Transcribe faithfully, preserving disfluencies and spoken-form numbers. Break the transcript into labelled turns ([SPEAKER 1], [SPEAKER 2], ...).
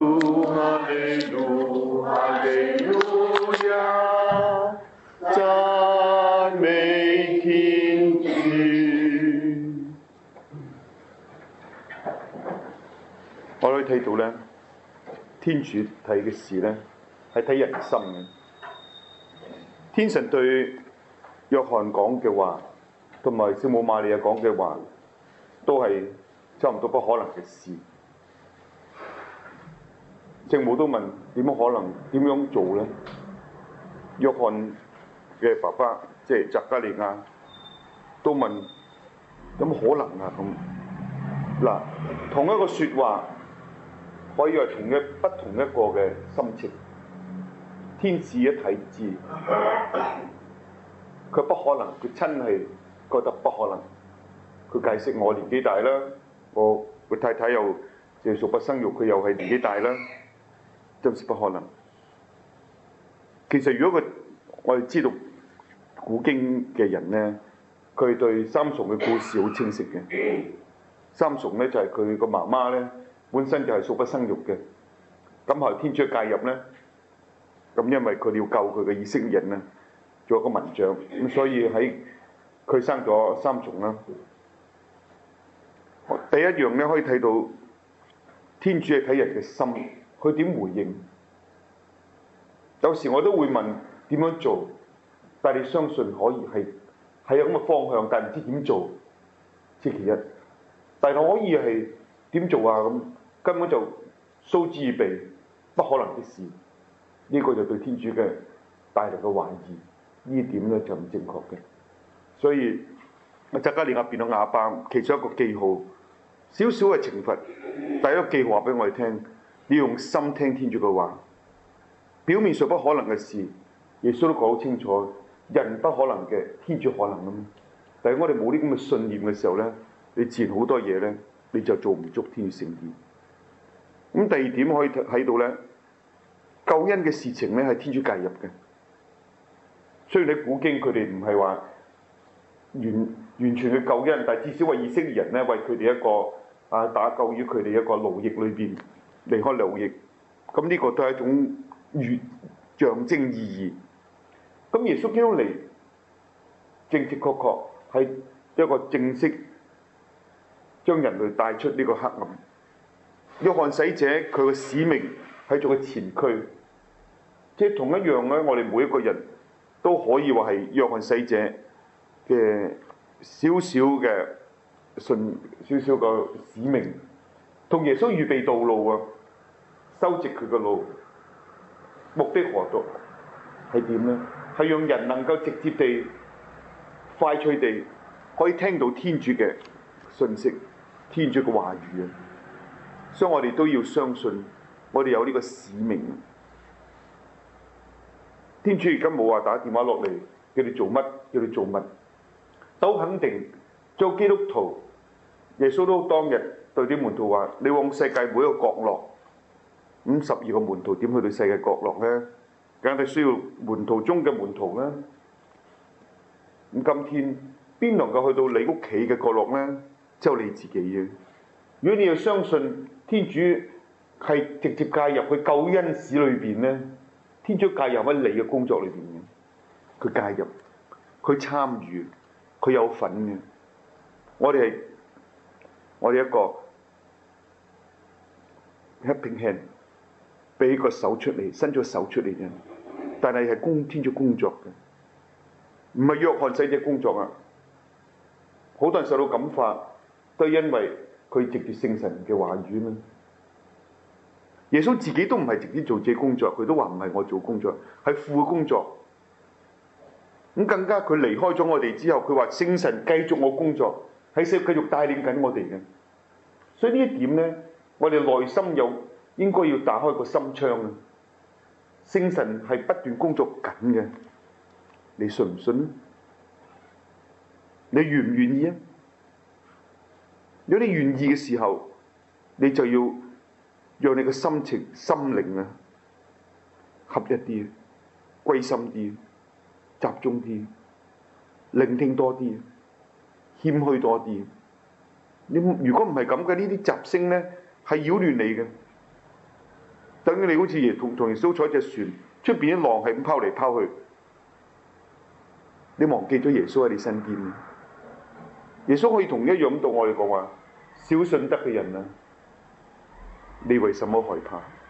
[SPEAKER 1] 哈利路哈利路亞，讚美天主。我哋睇到咧，天主睇嘅事咧，係睇人心嘅。天神對約翰講嘅話，同埋聖母瑪利亞講嘅話，都係差唔多不可能嘅事。聖母都問點樣可能？點樣做咧？約翰嘅爸爸即係匝加利亞都問有冇可能啊？咁嗱，同一個説話可以係同一不同一個嘅心情。天使一睇知，佢不可能，佢真係覺得不可能。佢解釋我年紀大啦，我個太太又即係素不生育，佢又係年紀大啦。真是不可能。其實如果佢我哋知道古經嘅人咧，佢對三重嘅故事好清晰嘅。三重咧就係佢個媽媽咧本身就係素不生育嘅，咁後來天主介入咧，咁因為佢要救佢嘅以色列人啊，做一個民將，咁所以喺佢生咗三重啦。第一樣咧可以睇到天主係睇人嘅心。佢點回應？有時我都會問點樣做，但係你相信可以係係有咁嘅方向，但係唔知點做，即其一。但係可以係點做啊？咁根本就蘇之預備，不可能嘅事。呢、這個就對天主嘅帶來嘅懷疑，呢點咧就唔正確嘅。所以匝加利亞變到啞巴，其中一個記號，少少嘅懲罰。第一個記號話俾我哋聽。你用心聽天主嘅話，表面上不可能嘅事，耶穌都講好清楚，人不可能嘅，天主可能啊嘛。但係我哋冇啲咁嘅信念嘅時候咧，你自然好多嘢咧，你就做唔足天主聖意。咁第二點可以睇到咧，救恩嘅事情咧係天主介入嘅。雖然你古經佢哋唔係話完完全嘅救恩，但係至少為以色列人咧，為佢哋一個啊打救於佢哋一個奴役裏邊。離開奴役，咁呢個都係一種預象徵意義。咁耶穌基督嚟，正正確確係一個正式將人類帶出呢個黑暗。約翰洗者佢嘅使命係做個前驅，即係同一樣咧。我哋每一個人都可以話係約翰洗者嘅少少嘅信，少少個使命，同耶穌預備道路啊！修直佢嘅路，目的何在？係點呢？係讓人能夠直接地、快脆地可以聽到天主嘅信息、天主嘅話語啊！所以我哋都要相信，我哋有呢個使命。天主而家冇話打電話落嚟，叫你做乜，叫你做乜，都肯定做基督徒。耶穌都當日對啲門徒話：你往世界每一個角落。咁十二個門徒點去到世界角落呢？梗係需要門徒中嘅門徒啦。咁今天邊能夠去到你屋企嘅角落呢？只有你自己嘅。如果你要相信天主係直接介入去救恩史裏邊呢，天主介入喺你嘅工作裏邊嘅，佢介入，佢參與，佢有份嘅。我哋係我哋一個 helping hand。俾個手出嚟，伸咗手出嚟啫。但係係工天主工作嘅，唔係約翰洗者工作啊！好多人受到感化，都係因為佢藉住聖神嘅話語啦。耶穌自己都唔係直接做自己工作，佢都話唔係我做工作，係父嘅工作。咁更加佢離開咗我哋之後，佢話聖神繼續我工作，喺世繼續帶領緊我哋嘅。所以呢一點咧，我哋內心有。應該要打開個心窗啊！聖神係不斷工作緊嘅，你信唔信？你願唔願意啊？如果你願意嘅時候，你就要讓你嘅心情、心靈啊合一啲，歸心啲，集中啲，聆聽多啲，謙虛多啲。你如果唔係咁嘅，呢啲雜聲咧係擾亂你嘅。 等於你好似耶同同耶穌坐一隻船，出邊啲浪係咁拋嚟拋去，你忘記咗耶穌喺你身邊。耶穌可以同一樣咁對我哋講話：小信德嘅人啊，你為什麼害怕？